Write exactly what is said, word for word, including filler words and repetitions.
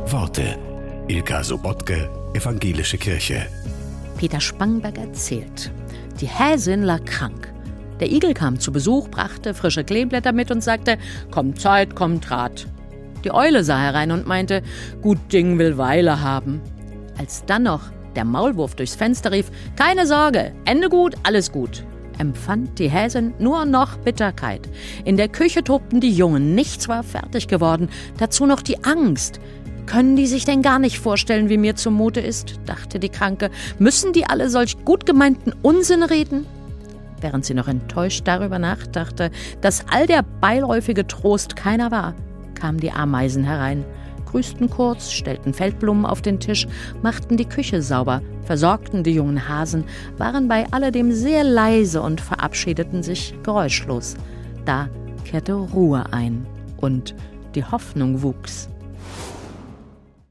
Worte. Ilka Sobotke, Evangelische Kirche. Peter Spangenberg erzählt. Die Häsin lag krank. Der Igel kam zu Besuch, brachte frische Kleeblätter mit und sagte, kommt Zeit, kommt Rat. Die Eule sah herein und meinte, gut Ding will Weile haben. Als dann noch der Maulwurf durchs Fenster rief, keine Sorge, Ende gut, alles gut, empfand die Häsin nur noch Bitterkeit. In der Küche tobten die Jungen, nichts war fertig geworden, dazu noch die Angst. Können die sich denn gar nicht vorstellen, wie mir zumute ist, dachte die Kranke. Müssen die alle solch gut gemeinten Unsinn reden? Während sie noch enttäuscht darüber nachdachte, dass all der beiläufige Trost keiner war, kamen die Ameisen herein, grüßten kurz, stellten Feldblumen auf den Tisch, machten die Küche sauber, versorgten die jungen Hasen, waren bei alledem sehr leise und verabschiedeten sich geräuschlos. Da kehrte Ruhe ein und die Hoffnung wuchs.